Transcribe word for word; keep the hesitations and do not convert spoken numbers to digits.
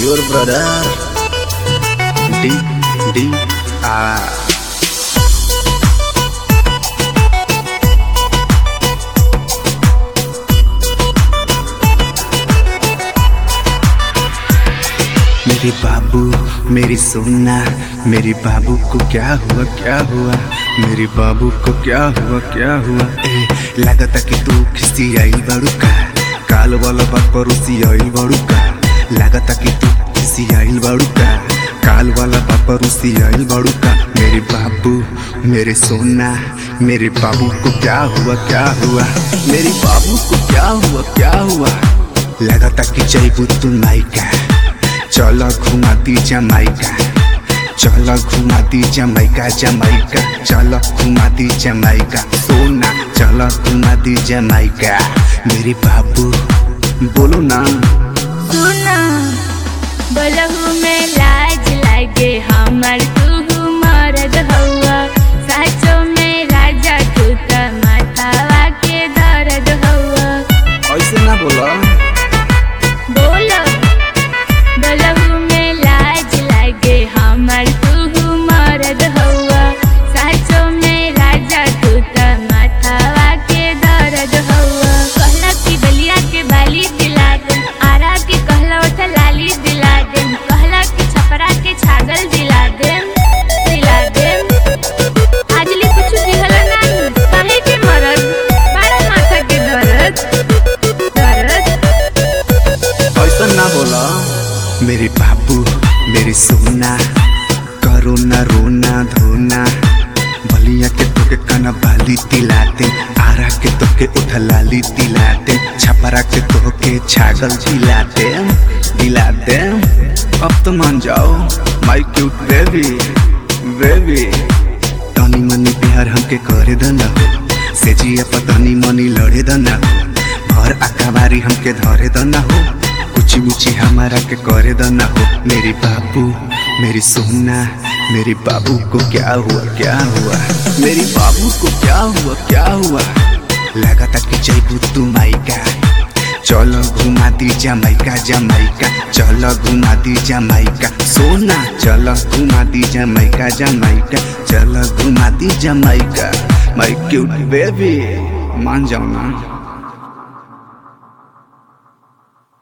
your brother D D R. मेरे बाबू मेरी सोना, मेरे बाबू को क्या हुआ क्या हुआ, मेरे बाबू को क्या हुआ क्या हुआ। ए लगता कि तू किसी आइल बाड़ू का, काल वाला बात पर उसी आइल बाड़ू का। लगता कि तू किसी आइल बाड़ू का, काल वाला बात पर उसी आइल बाड़ू का। मेरे बाबू मेरे सोना, मेरे बाबू को क्या हुआ क्या हुआ, मेरे बाबू को क्या हुआ क्या हुआ। लगता कि जयबू तू माइका, चलो घुमा दी जमाइका, चलो घुमा दी जमाइका जमाइका, चलो घुमा दी जमाइका। सोना चलो घुमा दी जमाइका। मेरे बाबू बोलो ना। सुना बोलहु में लाज लागे हमर, तू मर्द हवा साचो में राजा, तू त माथावा के दर्द हवा। ऐसे ना बोला बोलो बोलहु में लाज लागे हमर, तू मर्द हवा साचो में राजा, तू त माथावा के दर्द हवा। कहला की बलिया के बाली दिला दे, आरा के कहला उठ लाली दिला दे, कहला की छपरा के छागल दिला दे दिला दे। आजली कुछ दिहला नहीं, काहे के मरद बड़ा माथा के दर्द दर्द। ऐसा ना बोला। मेरे बाबू मेरी सोना, करो ना रोना धोना। बलिया के तोके काना बाली दिलाते, आरा के तोके उठ लाली दिलाते, छपरा के तोके छागल दिलाते दिलाते। अब तो मान जाओ माय क्यूट बेबी बेबी। तनी मनी प्यार हमके करे दना हो, सेजिया पर तनी मनी लड़े दना हो, भर आकाबारी हमके धरे दना हो, ऊंची ऊंची हमारा के करे दना हो। मेरी बाबू मेरी सोना, मेरे बाबू को क्या हुआ क्या हुआ, मेरी बाबू को क्या हुआ क्या हुआ। लगता कि जयबू तू माइका, चलो घुमा दी जमाइका जमाइका, चलो घुमा दी जमाइका। सोना चलो घुमा दी जमाइका जमाइका, चलो घुमा दी जमाइका। माय क्यूट बेबी मान जाओ ना।